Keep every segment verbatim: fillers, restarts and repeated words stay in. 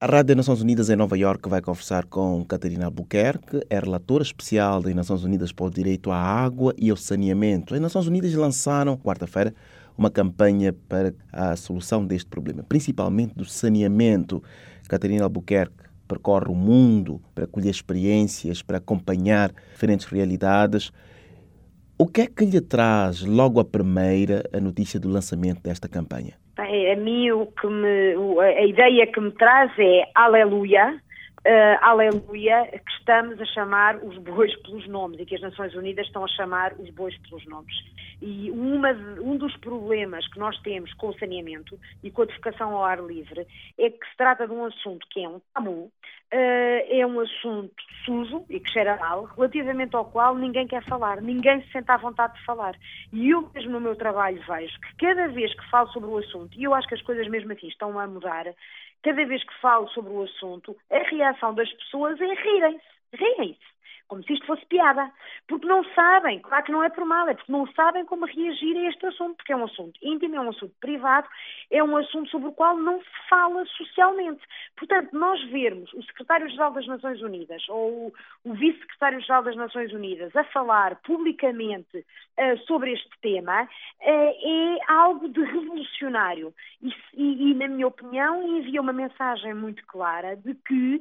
A Rádio das Nações Unidas em Nova Iorque vai conversar com Catarina Albuquerque, é relatora especial das Nações Unidas para o direito à água e ao saneamento. As Nações Unidas lançaram, quarta-feira, uma campanha para a solução deste problema, principalmente do saneamento. Catarina Albuquerque percorre o mundo para colher experiências, para acompanhar diferentes realidades. O que é que lhe traz, logo a primeira, a notícia do lançamento desta campanha? Bem, a mim o que me, a ideia que me traz é aleluia, uh, aleluia, que estamos a chamar os bois pelos nomes e que as Nações Unidas estão a chamar os bois pelos nomes. E uma de, um dos problemas que nós temos com o saneamento e com a defecação ao ar livre é que se trata de um assunto que é um tabu, Uh, é um assunto sujo e que cheira mal, relativamente ao qual ninguém quer falar, ninguém se sente à vontade de falar. E eu mesmo no meu trabalho vejo que cada vez que falo sobre o assunto, e eu acho que as coisas mesmo assim estão a mudar, cada vez que falo sobre o assunto, a reação das pessoas é rirem-se, rirem-se. Como se isto fosse piada, porque não sabem, claro que não é por mal, é porque não sabem como reagir a este assunto, porque é um assunto íntimo, é um assunto privado, é um assunto sobre o qual não se fala socialmente. Portanto, nós vermos o secretário-geral das Nações Unidas ou o vice-secretário-geral das Nações Unidas a falar publicamente uh, sobre este tema uh, é algo de revolucionário e, e, e, na minha opinião, envia uma mensagem muito clara de que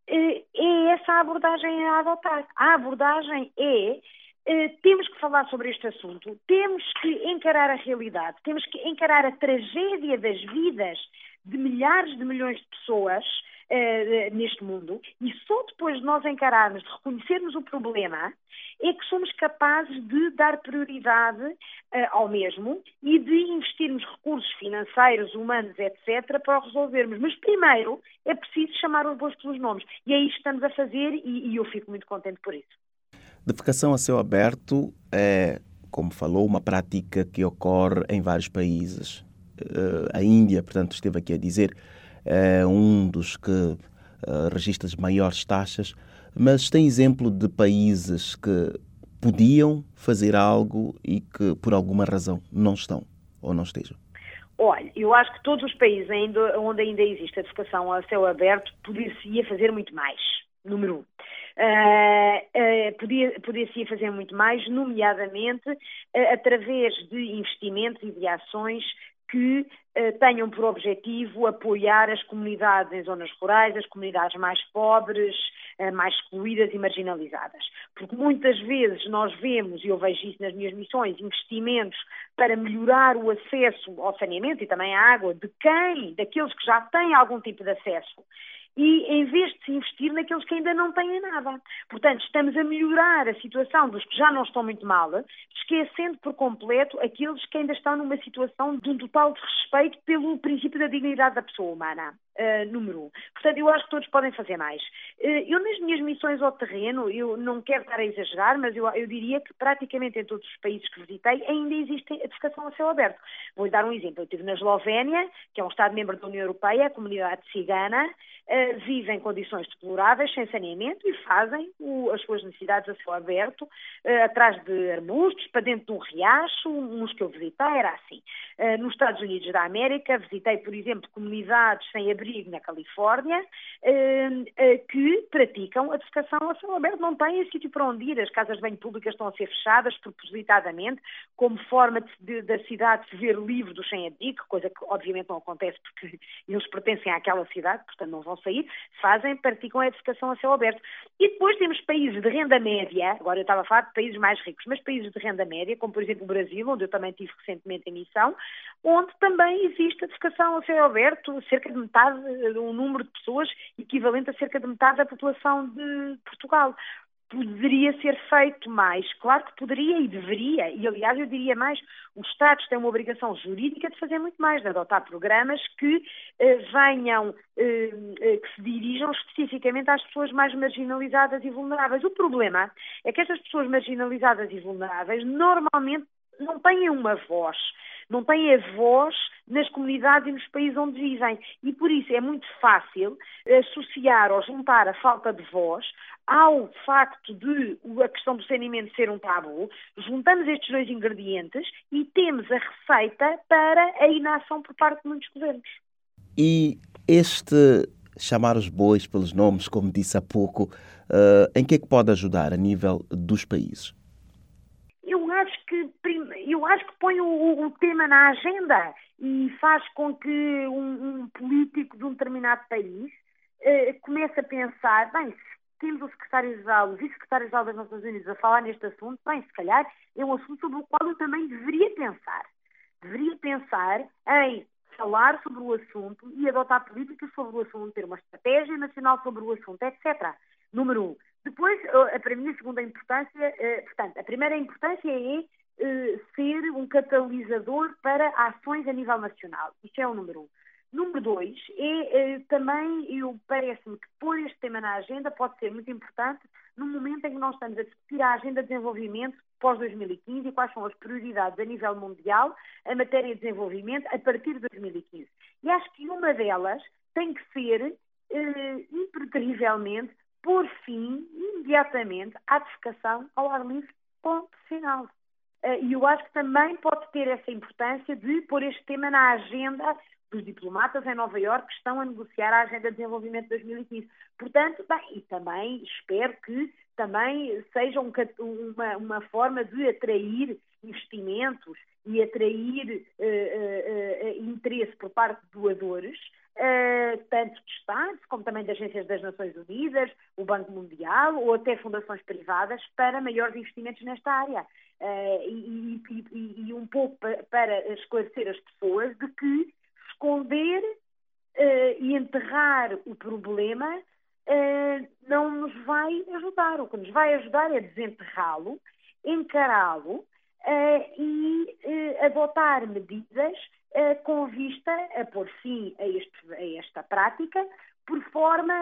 é essa a abordagem a adotar. A abordagem é, temos que falar sobre este assunto, temos que encarar a realidade, temos que encarar a tragédia das vidas de milhares de milhões de pessoas uh, neste mundo, e só depois de nós encararmos, de reconhecermos o problema, é que somos capazes de dar prioridade uh, ao mesmo e de investirmos recursos financeiros, humanos, etcétera, para o resolvermos. Mas primeiro é preciso chamar os bois pelos nomes. E é isso que estamos a fazer e, e eu fico muito contente por isso. Defecação a céu aberto é, como falou, uma prática que ocorre em vários países. Uh, a Índia, portanto, esteve aqui a dizer, é um dos que uh, registra as maiores taxas. Mas tem exemplo de países que podiam fazer algo e que, por alguma razão, não estão ou não estejam? Olha, eu acho que todos os países ainda, onde ainda existe a defecação a céu aberto, podia-se fazer muito mais, número um. Uh, uh, podia, podia-se fazer muito mais, nomeadamente uh, através de investimentos e de ações que uh, tenham por objetivo apoiar as comunidades em zonas rurais, as comunidades mais pobres, uh, mais excluídas e marginalizadas. Porque muitas vezes nós vemos, e eu vejo isso nas minhas missões, investimentos para melhorar o acesso ao saneamento e também à água de quem? Daqueles que já têm algum tipo de acesso. E em vez de se investir naqueles que ainda não têm nada. Portanto, estamos a melhorar a situação dos que já não estão muito mal, esquecendo por completo aqueles que ainda estão numa situação de um total desrespeito pelo princípio da dignidade da pessoa humana, uh, número um. Portanto, eu acho que todos podem fazer mais. Uh, eu, nas minhas missões ao terreno, eu não quero estar a exagerar, mas eu, eu diria que praticamente em todos os países que visitei ainda existe a defecação a céu aberto. Vou-lhe dar um exemplo. Eu estive na Eslovénia, que é um Estado-membro da União Europeia, a comunidade cigana, Uh, vivem em condições deploráveis, sem saneamento, e fazem o, as suas necessidades a céu aberto, uh, atrás de arbustos, para dentro de um riacho, uns que eu visitei, era assim. Uh, nos Estados Unidos da América, visitei, por exemplo, comunidades sem abrigo na Califórnia, uh, uh, que praticam a defecação a céu aberto, não têm sítio para onde ir, as casas de banho públicas estão a ser fechadas propositadamente, como forma de, de, da cidade se ver livre dos sem-abrigo, coisa que obviamente não acontece porque eles pertencem àquela cidade, portanto não vão sair, fazem, praticam a defecação a céu aberto. E depois temos países de renda média, agora eu estava a falar de países mais ricos, mas países de renda média, como por exemplo o Brasil, onde eu também estive recentemente em missão, onde também existe a defecação a céu aberto, cerca de metade, um número de pessoas equivalente a cerca de metade da população de Portugal. Poderia ser feito mais, claro que poderia e deveria, e aliás eu diria mais, os Estados têm uma obrigação jurídica de fazer muito mais, de adotar programas que eh, venham, eh, eh, que se dirijam especificamente às pessoas mais marginalizadas e vulneráveis. O problema é que estas pessoas marginalizadas e vulneráveis normalmente não têm uma voz, não têm a voz nas comunidades e nos países onde vivem. E por isso é muito fácil associar ou juntar a falta de voz ao facto de a questão do saneamento ser um tabu. Juntamos estes dois ingredientes e temos a receita para a inação por parte de muitos governos. E este chamar os bois pelos nomes, como disse há pouco, uh, em que é que pode ajudar a nível dos países? Eu acho que, eu acho que põe o, o tema na agenda e faz com que um, um político de um determinado país uh, comece a pensar, bem, se temos o secretário-geral, o vice-secretário-geral das Nações Unidas a falar neste assunto, bem, se calhar é um assunto sobre o qual eu também deveria pensar. Deveria pensar em falar sobre o assunto e adotar políticas sobre o assunto, ter uma estratégia nacional sobre o assunto, etcétera. Número um. Depois, para mim, a segunda importância, portanto, a primeira importância é ser um catalisador para ações a nível nacional. Isto é o número um. Número dois, é também, eu parece-me que pôr este tema na agenda pode ser muito importante no momento em que nós estamos a discutir a agenda de desenvolvimento pós dois mil e quinze e quais são as prioridades a nível mundial em matéria de desenvolvimento a partir de dois mil e quinze. E acho que uma delas tem que ser, eh, impreterivelmente, pôr fim, imediatamente, à defecação ao ar livre, ponto final. E eu acho que também pode ter essa importância de pôr este tema na agenda dos diplomatas em Nova Iorque que estão a negociar a Agenda de Desenvolvimento de dois mil e quinze. Portanto, bem, e também espero que também seja um, uma, uma forma de atrair investimentos e atrair uh, uh, uh, interesse por parte de doadores, uh, tanto de Estados como também de agências das Nações Unidas, o Banco Mundial ou até fundações privadas para maiores investimentos nesta área. Uh, e, e, e, e um pouco para, para esclarecer as pessoas de que esconder uh, e enterrar o problema uh, não nos vai ajudar. O que nos vai ajudar é desenterrá-lo, encará-lo uh, e uh, adotar medidas uh, com vista a pôr fim a, este, a esta prática, por forma,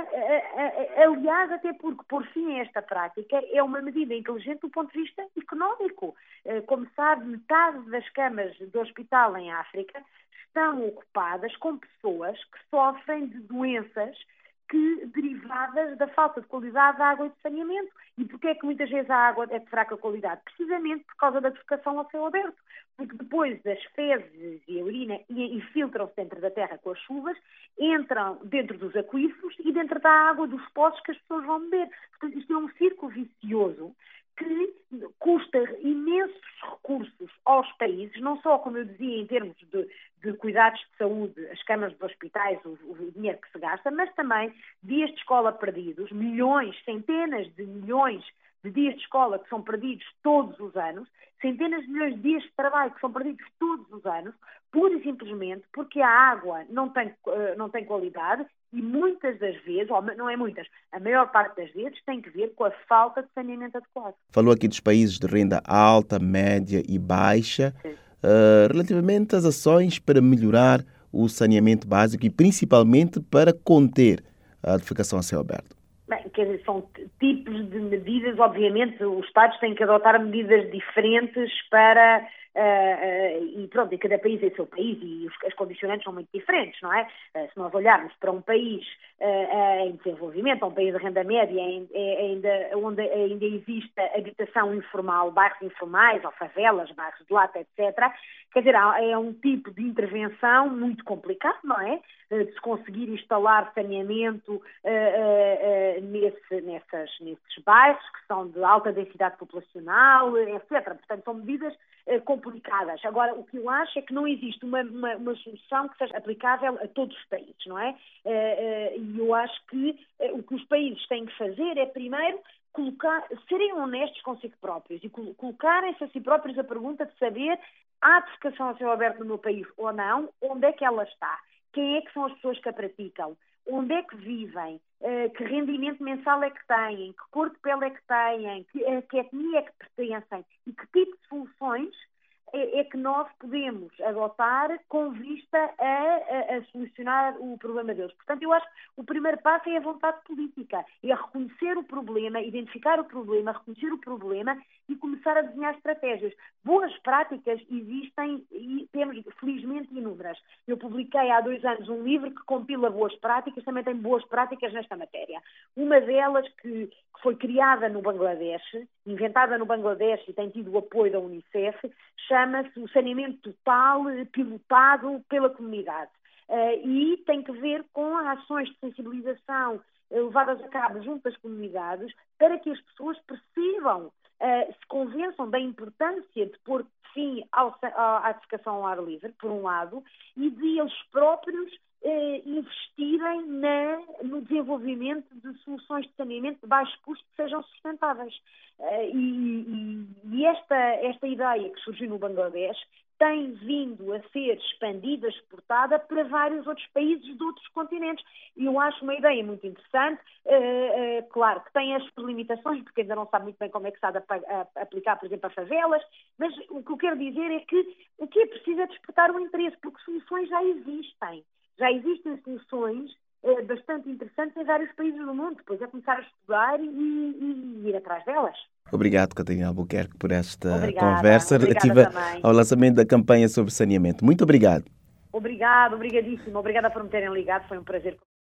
aliás, até porque pôr fim a esta prática é uma medida inteligente do ponto de vista económico. Como sabe, metade das camas de hospital em África estão ocupadas com pessoas que sofrem de doenças que, derivadas da falta de qualidade da água e de saneamento. E porquê é que muitas vezes a água é de fraca qualidade? Precisamente por causa da defecação ao céu aberto. Porque depois das fezes e a urina infiltram-se dentro da terra com as chuvas, entram dentro dos aquíferos e dentro da água dos poços que as pessoas vão beber. Portanto, isto é um círculo vicioso que custa imensos recursos aos países, não só, como eu dizia, em termos de, de cuidados de saúde, as câmaras dos hospitais, o, o dinheiro que se gasta, mas também dias de escola perdidos, milhões, centenas de milhões de dias de escola que são perdidos todos os anos, centenas de milhões de dias de trabalho que são perdidos todos os anos, pura e simplesmente porque a água não tem, não tem qualidade e muitas das vezes, ou não é muitas, a maior parte das vezes tem que ver com a falta de saneamento adequado. Falou aqui dos países de renda alta, média e baixa, uh, relativamente às ações para melhorar o saneamento básico e principalmente para conter a defecação a céu aberto. Bem, quer dizer, são tipos de medidas, obviamente, os Estados têm que adotar medidas diferentes para, uh, uh, e pronto, e cada país é o seu país e os, as condicionantes são muito diferentes, não é? Uh, se nós olharmos para um país uh, uh, em desenvolvimento, um país de renda média, em, em, ainda, onde ainda existe habitação informal, bairros informais, ou favelas, bairros de lata, etcétera, quer dizer, é um tipo de intervenção muito complicado, não é? De se conseguir instalar saneamento uh, uh, uh, nesse, nessas, nesses bairros que são de alta densidade populacional, etcétera. Portanto, são medidas uh, complicadas. Agora, o que eu acho é que não existe uma, uma, uma solução que seja aplicável a todos os países, não é? Uh, uh, e eu acho que uh, o que os países têm que fazer é, primeiro, colocar, serem honestos consigo próprios e colocarem-se a si próprios a pergunta de saber: há defecação a céu aberto no meu país ou não? Onde é que ela está? Quem é que são as pessoas que a praticam? Onde é que vivem? Uh, que rendimento mensal é que têm? Que cor de pele é que têm? Que, uh, que etnia é que pertencem? E que tipo de soluções é, é que nós podemos adotar com vista a, a, a solucionar o problema deles? Portanto, eu acho que o primeiro passo é a vontade política, é reconhecer o problema, identificar o problema, reconhecer o problema e começar a desenhar estratégias. Boas práticas existem e temos, felizmente, inúmeras. Eu publiquei há dois anos um livro que compila boas práticas, também tem boas práticas nesta matéria. Uma delas, que, que foi criada no Bangladesh, inventada no Bangladesh e tem tido o apoio da Unicef, chama-se o saneamento total pilotado pela comunidade. e tem que ver com ações de sensibilização levadas a cabo junto às comunidades para que as pessoas percebam, se convençam da importância de pôr fim ao, à defecação ao ar livre, por um lado, e de eles próprios eh, investirem na, no desenvolvimento de soluções de saneamento de baixo custo que sejam sustentáveis. Eh, e e esta, esta ideia que surgiu no Bangladesh tem vindo a ser expandida, exportada para vários outros países de outros continentes. E eu acho uma ideia muito interessante. Uh, uh, claro que tem as limitações, porque ainda não sabe muito bem como é que se há de aplicar, por exemplo, a favelas, mas o que eu quero dizer é que o que é preciso é despertar o interesse, porque soluções já existem. Já existem soluções uh, bastante interessantes em vários países do mundo. Depois é começar a estudar e, e, e ir atrás delas. Obrigado, Catarina Albuquerque, por esta obrigada, conversa relativa ao lançamento da campanha sobre saneamento. Muito obrigado. Obrigado, obrigadíssimo. Obrigada por me terem ligado. Foi um prazer.